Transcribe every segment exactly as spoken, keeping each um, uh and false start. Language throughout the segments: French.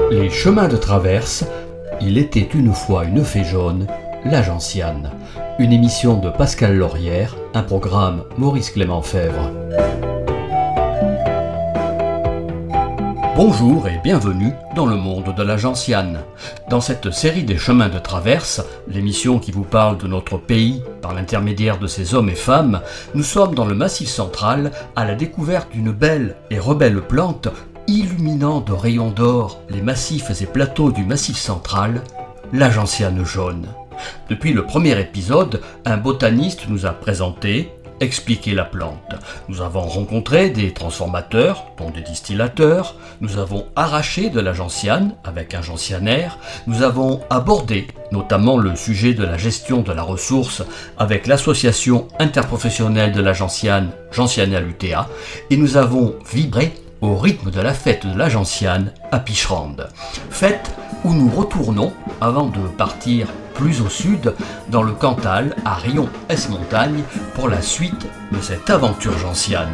Les chemins de traverse, il était une fois une fée jaune, la gentiane. Une émission de Pascal Laurière, un programme Maurice Clément Fèvre. Bonjour et bienvenue dans le monde de la gentiane. Dans cette série des chemins de traverse, l'émission qui vous parle de notre pays par l'intermédiaire de ses hommes et femmes, nous sommes dans le Massif central à la découverte d'une belle et rebelle plante illuminant de rayons d'or les massifs et plateaux du Massif central, la gentiane jaune. Depuis le premier épisode, un botaniste nous a présenté, expliqué la plante. Nous avons rencontré des transformateurs, dont des distillateurs, nous avons arraché de la gentiane avec un gentianaire, nous avons abordé notamment le sujet de la gestion de la ressource avec l'association interprofessionnelle de la gentiane, Gentiana U T A, et nous avons vibré au rythme de la fête de la gentiane à Picherande. Fête où nous retournons avant de partir plus au sud, dans le Cantal, à Riom-Esmontagne, pour la suite de cette aventure gentiane.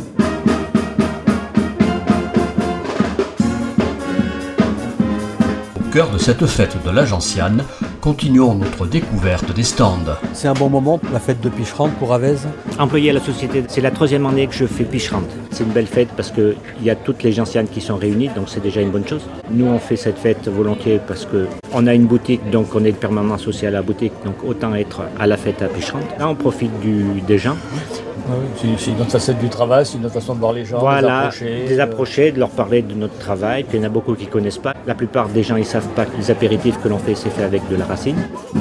Au cœur de cette fête de la gentiane, continuons notre découverte des stands. C'est un bon moment, la fête de Picherande pour Avez. Employé à la société, c'est la troisième année que je fais Picherande. C'est une belle fête parce qu'il y a toutes les gentianes qui sont réunies, donc c'est déjà une bonne chose. Nous, on fait cette fête volontiers parce qu'on a une boutique, donc on est le permanent associé à la boutique, donc autant être à la fête à Picherande. Là, on profite du, des gens. Oui, c'est une autre facette du travail, c'est une autre façon de voir les gens, voilà, de les approcher. de les approcher, de leur parler de notre travail. Puis il y en a beaucoup qui ne connaissent pas. La plupart des gens, ils ne savent pas que les apéritifs que l'on fait, c'est fait avec de la racine.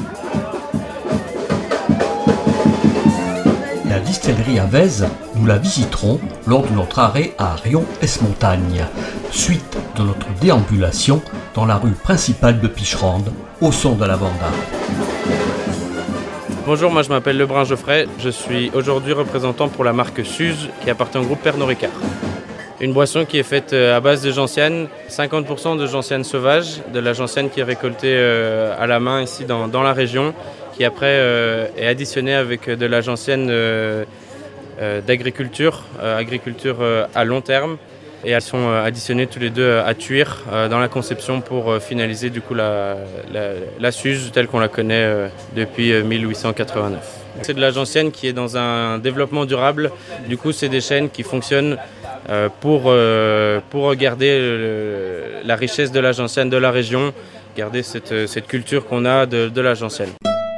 La distillerie Avez, nous la visiterons lors de notre arrêt à Riom-Esmontagne, suite de notre déambulation dans la rue principale de Picherande, au son de la banda. Bonjour, moi je m'appelle Lebrun Geoffrey, je suis aujourd'hui représentant pour la marque Suze qui appartient au groupe Pernod Ricard. Une boisson qui est faite à base de gentiane, cinquante pour cent de gentiane sauvage, de la gentiane qui est récoltée à la main ici dans, dans la région, qui après euh, est additionnée avec de la gentiane euh, euh, d'agriculture, euh, agriculture euh, à long terme. Et elles sont additionnées tous les deux à Thuir euh, dans la conception pour euh, finaliser du coup la, la, la Suze telle qu'on la connaît euh, depuis euh, mille huit cent quatre-vingt-neuf. C'est de la gentiane qui est dans un développement durable. Du coup, c'est des chênes qui fonctionnent euh, pour, euh, pour garder le, la richesse de la gentiane de la région, garder cette, cette culture qu'on a de, de la gentiane.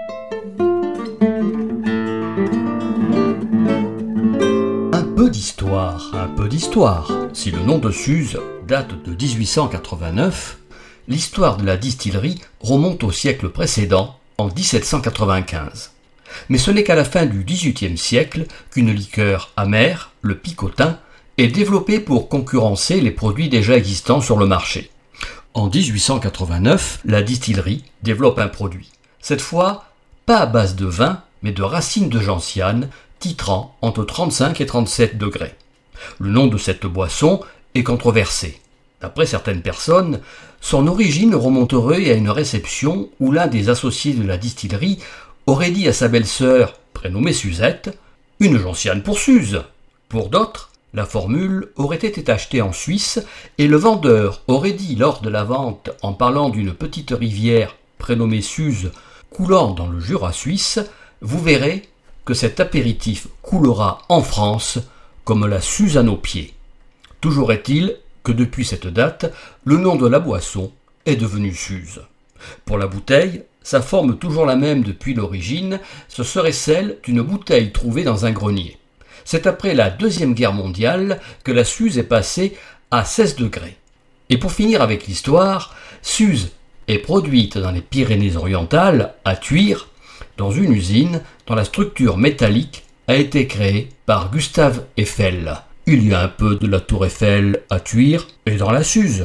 Un peu d'histoire, un peu d'histoire. Si le nom de Suze date de dix-huit cent quatre-vingt-neuf, l'histoire de la distillerie remonte au siècle précédent, en dix-sept cent quatre-vingt-quinze. Mais ce n'est qu'à la fin du dix-huitième siècle qu'une liqueur amère, le picotin, est développée pour concurrencer les produits déjà existants sur le marché. En dix-huit cent quatre-vingt-neuf, la distillerie développe un produit. Cette fois, pas à base de vin, mais de racines de gentiane, titrant entre trente-cinq et trente-sept degrés. Le nom de cette boisson est controversé. D'après certaines personnes, son origine remonterait à une réception où l'un des associés de la distillerie aurait dit à sa belle-sœur, prénommée Suzette, « Une gentiane pour Suze ». Pour d'autres, la formule aurait été achetée en Suisse et le vendeur aurait dit lors de la vente, en parlant d'une petite rivière prénommée Suze coulant dans le Jura suisse, « Vous verrez que cet apéritif coulera en France comme la Suze à nos pieds ». Toujours est-il que depuis cette date, le nom de la boisson est devenu Suze. Pour la bouteille, sa forme toujours la même depuis l'origine, ce serait celle d'une bouteille trouvée dans un grenier. C'est après la Deuxième Guerre mondiale que la Suze est passée à seize degrés. Et pour finir avec l'histoire, Suze est produite dans les Pyrénées-Orientales, à Thuir, dans une usine dont la structure métallique a été créée par Gustave Eiffel. Il y a un peu de la tour Eiffel à Thuir et dans la Suze.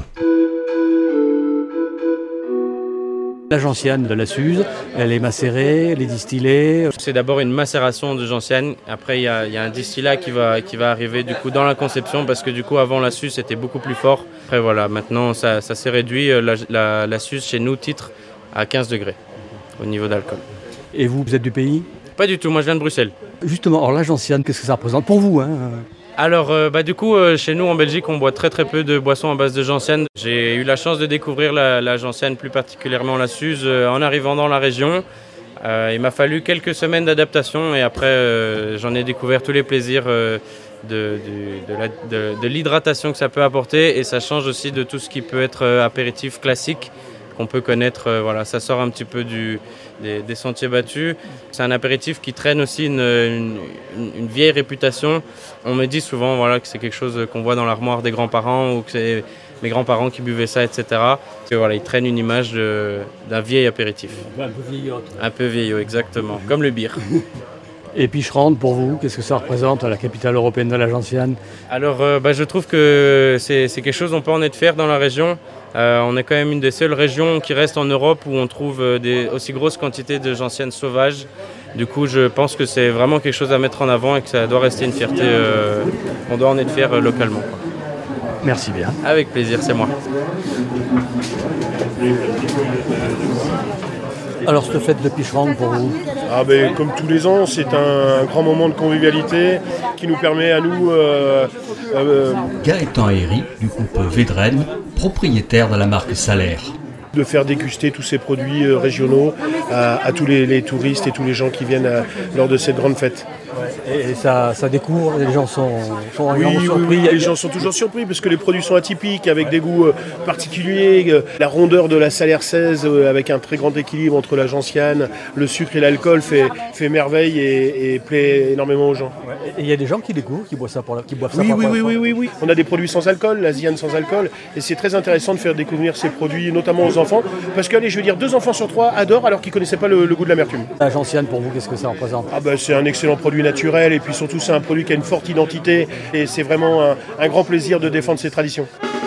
La gentiane de la Suze, elle est macérée, elle est distillée. C'est d'abord une macération de gentiane. Après, il y a, il y a un distillat qui va, qui va arriver du coup dans la conception parce que du coup, avant la Suze, c'était beaucoup plus fort. Après, voilà, maintenant, ça, ça s'est réduit. La, la, la Suze, chez nous, titre à quinze degrés au niveau d'alcool. Et vous, vous êtes du pays ? Pas du tout, moi je viens de Bruxelles. Justement, alors la gentiane, qu'est-ce que ça représente pour vous hein ? Alors euh, bah, du coup euh, chez nous en Belgique on boit très très peu de boissons à base de gentiane. J'ai eu la chance de découvrir la, la gentiane, plus particulièrement la Suze, euh, en arrivant dans la région. Euh, il m'a fallu quelques semaines d'adaptation et après euh, j'en ai découvert tous les plaisirs euh, de, de, de, la, de, de l'hydratation que ça peut apporter, et ça change aussi de tout ce qui peut être euh, apéritif classique qu'on peut connaître. Euh, voilà, ça sort un petit peu du, des, des sentiers battus. C'est un apéritif qui traîne aussi une, une, une vieille réputation. On me dit souvent voilà, que c'est quelque chose qu'on voit dans l'armoire des grands-parents ou que c'est mes grands-parents qui buvaient ça, et cetera. Que, voilà, ils traînent une image de, d'un vieil apéritif. Un peu vieillot. Un peu vieillot, exactement, comme le bière. Et Picherande, pour vous, qu'est-ce que ça représente, la capitale européenne de la gentiane? Alors, euh, bah, je trouve que c'est, c'est quelque chose dont on peut en être fier dans la région. Euh, on est quand même une des seules régions qui reste en Europe où on trouve des aussi grosses quantités de gentianes sauvages. Du coup, je pense que c'est vraiment quelque chose à mettre en avant et que ça doit rester une fierté. Euh, on doit en être fier euh, localement, quoi. Merci bien. Avec plaisir, c'est moi. Alors, cette fête de Picherande pour vous? Ah ben, comme tous les ans, c'est un, un grand moment de convivialité qui nous permet à nous... Euh, euh, Gaëtan Herry, du groupe Vedren, propriétaire de la marque Salaire, de faire déguster tous ces produits euh, régionaux à, à tous les, les touristes et tous les gens qui viennent à, lors de cette grande fête. Et ça, ça découvre, les gens sont, sont Oui, vraiment oui, surpris. oui, les gens sont toujours surpris parce que les produits sont atypiques, avec des goûts euh, particuliers. Euh, la rondeur de la Salaire seize, euh, avec un très grand équilibre entre la gentiane, le sucre et l'alcool, fait, fait merveille et, et plaît énormément aux gens. Et il y a des gens qui découvrent, qui boivent ça pour la, qui boivent ça Oui, pour oui, la oui, première oui, oui, oui. On a des produits sans alcool, la Ziane sans alcool, et c'est très intéressant de faire découvrir ces produits, notamment aux enfants, parce que, allez, je veux dire, deux enfants sur trois adorent alors qu'ils ne connaissaient pas le, le goût de l'amertume. fois. La gentiane, pour vous, qu'est-ce que ça représente? Ah ben, c'est un excellent produit naturel, et puis surtout c'est un produit qui a une forte identité, et c'est vraiment un, un grand plaisir de défendre ses traditions.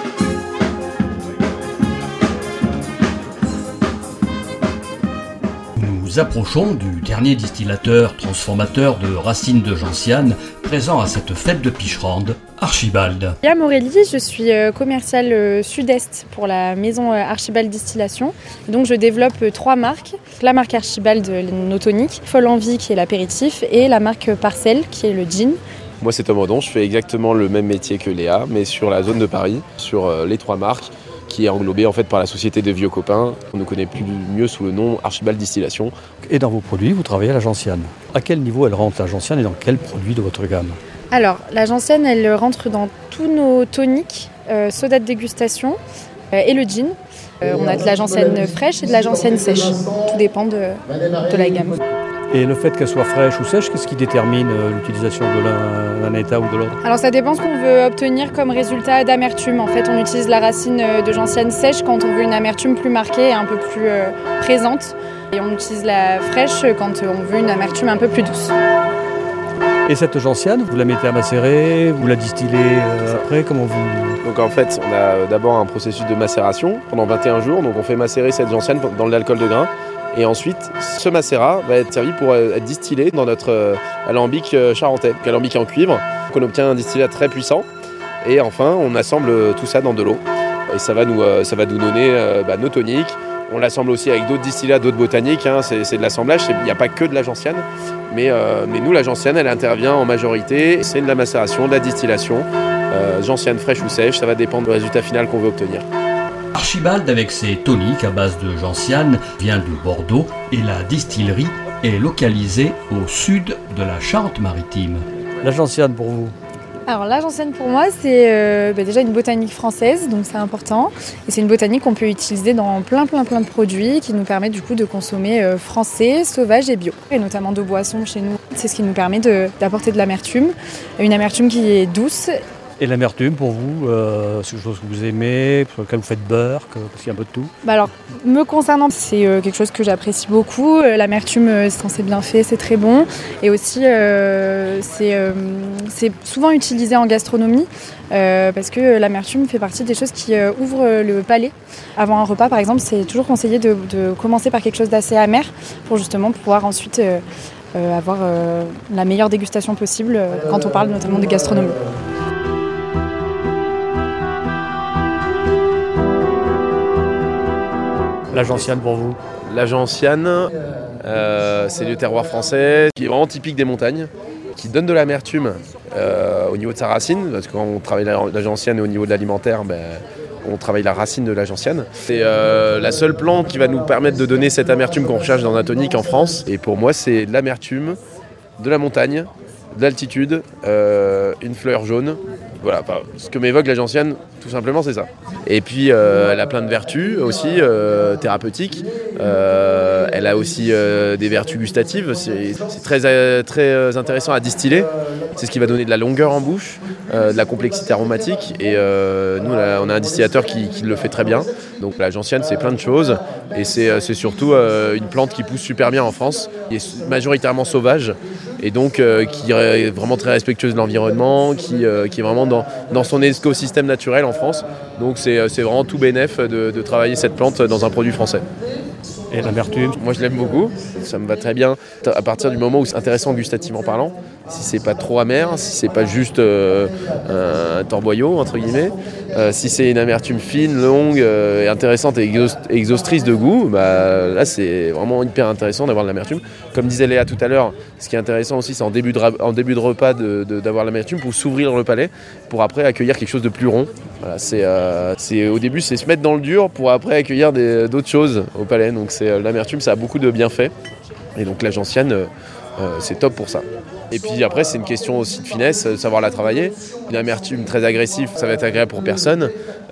nous approchons du dernier distillateur transformateur de racines de gentiane présent à cette fête de Picherande, Archibald. Liam Aurélie, je suis commerciale sud-est pour la maison Archibald Distillation. Donc je développe trois marques. La marque Archibald, nos toniques, Folle Envie qui est l'apéritif et la marque Parcelle qui est le gin. Moi c'est Tom Odon, je fais exactement le même métier que Léa, mais sur la zone de Paris, sur les trois marques, qui est englobée en fait par la société des vieux copains. On nous connaît plus mieux sous le nom Archibald Distillation. Et dans vos produits, vous travaillez à la gentiane. À quel niveau elle rentre la gentiane et dans quel produit de votre gamme? Alors, la gentiane, elle rentre dans tous nos toniques, euh, soda de dégustation euh, et le gin. Euh, on a de la gentiane fraîche et de la gentiane sèche. Tout dépend de, de la gamme. Et le fait qu'elle soit fraîche ou sèche, qu'est-ce qui détermine euh, l'utilisation de l'un, d'un état ou de l'autre? Alors ça dépend ce qu'on veut obtenir comme résultat d'amertume. En fait, on utilise la racine de gentiane sèche quand on veut une amertume plus marquée et un peu plus euh, présente. Et on utilise la fraîche quand on veut une amertume un peu plus douce. Et cette gentiane, vous la mettez à macérer, vous la distillez euh, après, comment vous... Donc en fait, on a d'abord un processus de macération pendant vingt et un jours. Donc on fait macérer cette gentiane dans de l'alcool de grain. Et ensuite, ce macérat va être servi pour être distillé dans notre alambic charentais, alambic en cuivre. Donc on obtient un distillat très puissant. Et enfin, on assemble tout ça dans de l'eau. Et ça va nous, ça va nous donner bah, nos toniques. On l'assemble aussi avec d'autres distillats, d'autres botaniques. Hein. C'est, c'est de l'assemblage, il n'y a pas que de la gentiane. Mais, euh, mais nous, la gentiane, elle intervient en majorité. C'est de la macération, de la distillation. Euh, gentiane fraîche ou sèche, ça va dépendre du résultat final qu'on veut obtenir. Archibald, avec ses toniques à base de gentiane, vient de Bordeaux et la distillerie est localisée au sud de la Charente-Maritime. La gentiane pour vous? Alors la gentiane pour moi c'est euh, bah déjà une botanique française, donc c'est important. Et c'est une botanique qu'on peut utiliser dans plein plein plein de produits qui nous permettent du coup de consommer euh, français, sauvage et bio. Et notamment de boissons chez nous. C'est ce qui nous permet de, d'apporter de l'amertume. Une amertume qui est douce. Et l'amertume pour vous, euh, c'est quelque chose que vous aimez, sur lequel vous faites beurre, que, parce qu'il y a un peu de tout? Bah alors, me concernant, c'est euh, quelque chose que j'apprécie beaucoup. Euh, l'amertume, euh, quand c'est bien fait, c'est très bon. Et aussi, euh, c'est, euh, c'est souvent utilisé en gastronomie euh, parce que l'amertume fait partie des choses qui euh, ouvrent le palais. Avant un repas, par exemple, c'est toujours conseillé de, de commencer par quelque chose d'assez amer pour justement pouvoir ensuite euh, euh, avoir euh, la meilleure dégustation possible euh, quand on parle notamment de gastronomie. La gentiane pour vous? La gentiane, euh, c'est du terroir français, qui est vraiment typique des montagnes, qui donne de l'amertume, euh, euh, au niveau de sa racine, parce que quand on travaille la, la gentiane au niveau de l'alimentaire, ben, on travaille la racine de la gentiane. C'est euh, la seule plante qui va nous permettre de donner cette amertume qu'on recherche dans un tonique en France. Et pour moi, c'est de l'amertume, de la montagne, de l'altitude, euh, une fleur jaune. Voilà, enfin, ce que m'évoque la gentiane, tout simplement, c'est ça. Et puis, euh, elle a plein de vertus aussi, euh, thérapeutiques. Euh, elle a aussi euh, des vertus gustatives. C'est, c'est très, euh, très intéressant à distiller. C'est ce qui va donner de la longueur en bouche, euh, de la complexité aromatique. Et euh, nous, là, on a un distillateur qui, qui le fait très bien. Donc la gentiane, c'est plein de choses. Et c'est, c'est surtout euh, une plante qui pousse super bien en France, qui est majoritairement sauvage. Et donc euh, qui est vraiment très respectueuse de l'environnement, qui, euh, qui est vraiment dans, dans son écosystème naturel en France. Donc c'est, c'est vraiment tout bénef de, de travailler cette plante dans un produit français. Et l'amertume? Moi je l'aime beaucoup, ça me va très bien à partir du moment où c'est intéressant gustativement parlant. Si c'est pas trop amer, si c'est pas juste euh, un torboyau entre guillemets, euh, si c'est une amertume fine, longue, euh, et intéressante et exhaust- exhaustrice de goût, bah, là c'est vraiment hyper intéressant d'avoir de l'amertume. Comme disait Léa tout à l'heure, ce qui est intéressant aussi c'est en début de, ra- en début de repas de, de, d'avoir l'amertume pour s'ouvrir le palais, pour après accueillir quelque chose de plus rond. Voilà, c'est, euh, c'est, au début c'est se mettre dans le dur pour après accueillir des, d'autres choses au palais. Donc c'est, euh, l'amertume ça a beaucoup de bienfaits et donc la gentiane euh, euh, c'est top pour ça. Et puis après, c'est une question aussi de finesse, de savoir la travailler. Une amertume très agressive, ça va être agréable pour personne.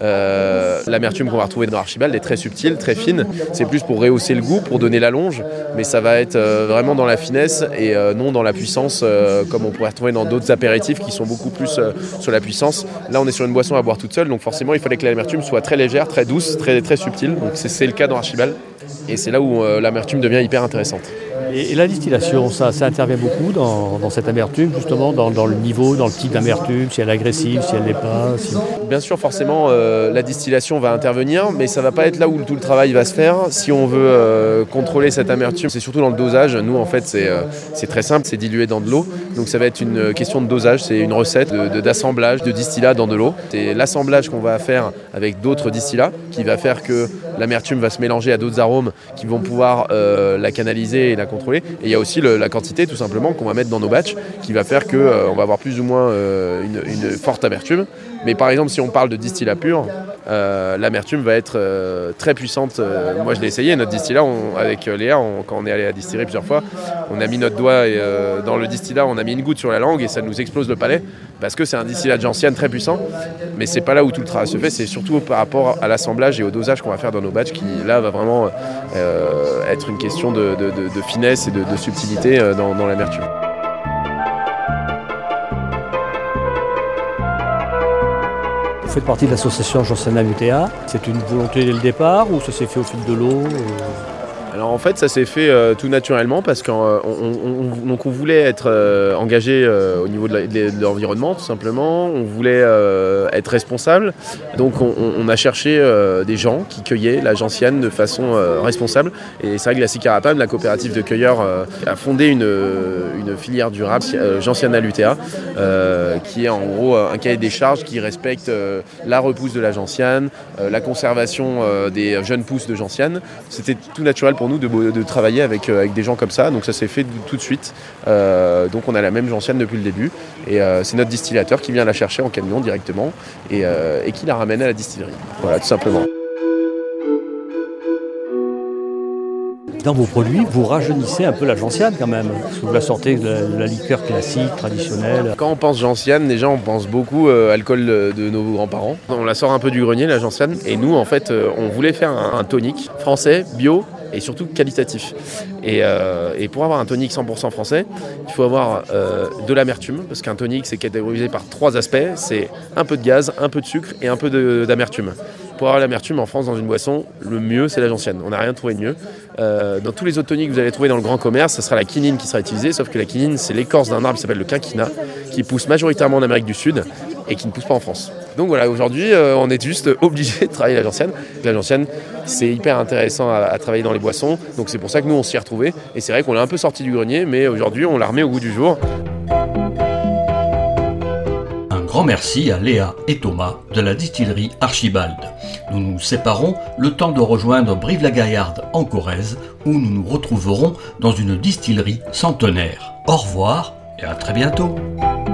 Euh, l'amertume qu'on va retrouver dans l'Archibald est très subtile, très fine. C'est plus pour rehausser le goût, pour donner l'allonge. Mais ça va être euh, vraiment dans la finesse et euh, non dans la puissance, euh, comme on pourrait retrouver dans d'autres apéritifs qui sont beaucoup plus euh, sur la puissance. Là, on est sur une boisson à boire toute seule, donc forcément, il fallait que l'amertume soit très légère, très douce, très, très subtile. Donc c'est, c'est le cas dans l'Archibald. Et c'est là où euh, l'amertume devient hyper intéressante. Et, et la distillation, ça, ça intervient beaucoup dans, dans cette amertume, justement, dans, dans le niveau, dans le type d'amertume, si elle est agressive, si elle l'est pas. Si... Bien sûr, forcément, euh, la distillation va intervenir, mais ça va pas être là où tout le travail va se faire. Si on veut euh, contrôler cette amertume, c'est surtout dans le dosage. Nous, en fait, c'est, euh, c'est très simple, c'est dilué dans de l'eau. Donc ça va être une question de dosage, c'est une recette de, de, d'assemblage de distillat dans de l'eau. C'est l'assemblage qu'on va faire avec d'autres distillats qui va faire que l'amertume va se mélanger à d'autres arômes qui vont pouvoir euh, la canaliser et la contrôler. Et il y a aussi le, la quantité, tout simplement, qu'on va mettre dans nos batchs qui va faire qu'on euh, va avoir plus ou moins euh, une, une forte amertume. Mais par exemple, si on parle de distillat pur, euh, l'amertume va être euh, très puissante. Euh, moi, je l'ai essayé, notre distillat, on, avec Léa, on, quand on est allé à la distillerie plusieurs fois, on a mis notre doigt et, euh, dans le distillat, on a mis une goutte sur la langue et ça nous explose le palais parce que c'est un distillat de gentiane très puissant. Mais c'est pas là où tout le travail se fait, c'est surtout par rapport à l'assemblage et au dosage qu'on va faire dans nos batchs qui, là, va vraiment euh, être une question de, de, de, de finesse et de, de subtilité euh, dans, dans l'amertume. Vous faites partie de l'association Gentiana U T A. C'est une volonté dès le départ ou ça s'est fait au fil de l'eau? Alors en fait ça s'est fait euh, tout naturellement parce qu'on on, on, donc on voulait être euh, engagé euh, au niveau de, la, de l'environnement tout simplement, on voulait euh, être responsable, donc on, on a cherché euh, des gens qui cueillaient la gentiane de façon euh, responsable et c'est vrai que la Sicarapane, la coopérative de cueilleurs, euh, a fondé une, une filière durable, euh, Gentiana U T A, euh, qui est en gros un cahier des charges qui respecte euh, la repousse de la gentiane, euh, la conservation euh, des jeunes pousses de gentiane. C'était tout naturel pour nous de, de travailler avec, euh, avec des gens comme ça, donc ça s'est fait tout de suite. Euh, donc on a la même gentiane depuis le début et euh, c'est notre distillateur qui vient la chercher en camion directement et, euh, et qui la ramène à la distillerie. Voilà, tout simplement. Dans vos produits, vous rajeunissez un peu la gentiane quand même, parce que vous la sortez de la, de la liqueur classique, traditionnelle. Quand on pense gentiane, déjà on pense beaucoup euh, alcool de nos grands-parents. On la sort un peu du grenier, la gentiane, et nous en fait euh, on voulait faire un, un tonique français, bio, et surtout qualitatif. Et, euh, et pour avoir un tonique cent pour cent français, il faut avoir euh, de l'amertume, parce qu'un tonique c'est catégorisé par trois aspects, c'est un peu de gaz, un peu de sucre et un peu de, d'amertume. Pour avoir l'amertume en France dans une boisson, le mieux c'est la gentiane. On n'a rien trouvé de mieux. Euh, dans tous les autres toniques que vous allez trouver dans le grand commerce, ce sera la quinine qui sera utilisée, sauf que la quinine c'est l'écorce d'un arbre qui s'appelle le quinquina, qui pousse majoritairement en Amérique du Sud et qui ne pousse pas en France. Donc voilà, aujourd'hui euh, on est juste obligé de travailler la gentiane. La gentiane c'est hyper intéressant à, à travailler dans les boissons, donc c'est pour ça que nous on s'y est retrouvés. Et c'est vrai qu'on l'a un peu sorti du grenier, mais aujourd'hui on la remet au goût du jour. Un grand merci à Léa et Thomas de la distillerie Archibald. Nous nous séparons le temps de rejoindre Brive-la-Gaillarde en Corrèze où nous nous retrouverons dans une distillerie centenaire. Au revoir et à très bientôt.